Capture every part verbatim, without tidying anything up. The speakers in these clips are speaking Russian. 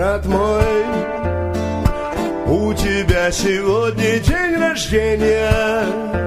брат мой, у тебя сегодня день рождения.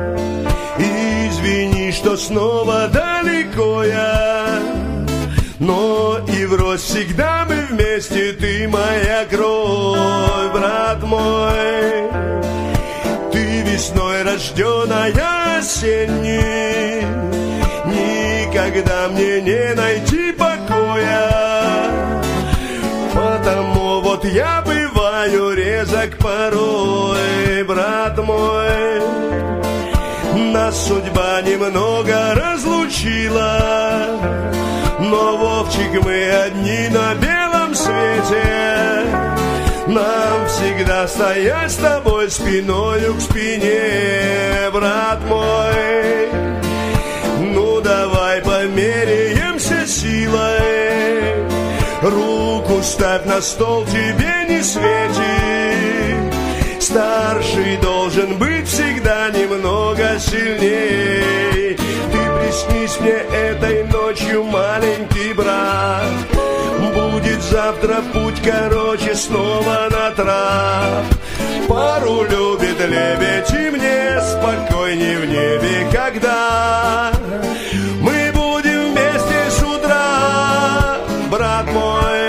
Извини, что снова далеко я, но и врозь всегда мы вместе, ты моя кровь, брат мой. Ты весной рожденная осенний, никогда мне не найти покоя. Потому вот я бываю резок порой, брат мой. Нас судьба немного разлучила, но, Вовчик, мы одни на белом свете. Нам всегда стоять с тобой спиною к спине, брат мой. Ну давай померяемся силой, руку ставь на стол, тебе не светит. Старший должен быть всегда немного сильней. Ты приснись мне этой ночью, маленький брат. Будет завтра путь короче, снова на трап. Пару любит лебедь, и мне спокойней в небе, когда мы будем вместе с утра, брат мой.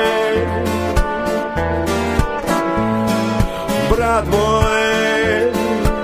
Брат мой,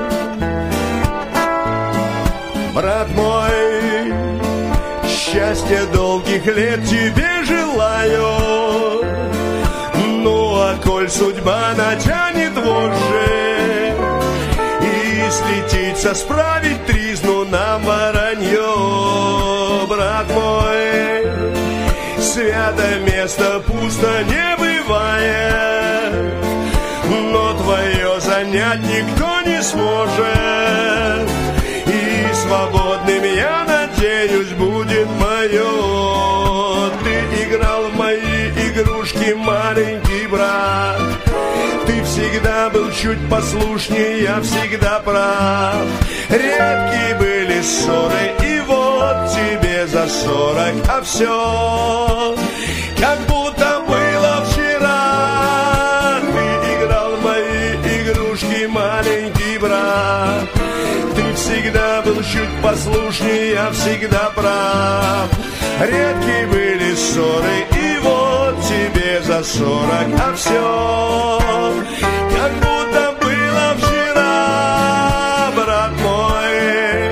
брат мой, счастья долгих лет тебе желаю. Ну а коль судьба натянет вожжи и слетится справить тризну нам воронье, брат мой, свято место пусто не бывает, но твое занять никто не сможет, и свободным, я надеюсь, будет мое. Ты играл в мои игрушки, маленький брат. Ты всегда был чуть послушнее, я всегда прав. Редкие были ссоры, и вот тебе за сорок, а все как будто было вчера. Ты играл в мои игрушки, маленький брат. Ты всегда был чуть послушнее, я всегда прав. Редкие были ссоры, и вот тебе за сорок, а все как будто было вчера, брат мой.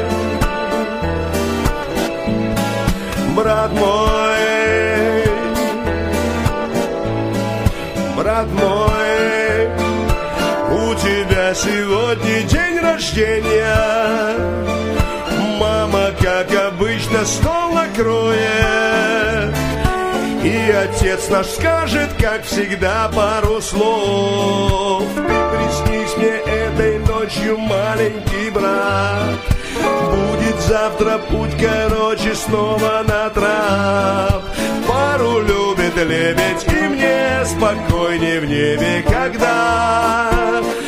Брат мой, брат мой, у тебя сегодня день рождения. Мама, как обычно, стол накроет, и отец наш скажет, как всегда, пару слов. Ты приснись мне этой ночью, маленький брат. Будет завтра путь короче, снова на трап. Пару любит лебедь, и мне спокойнее в небе, когда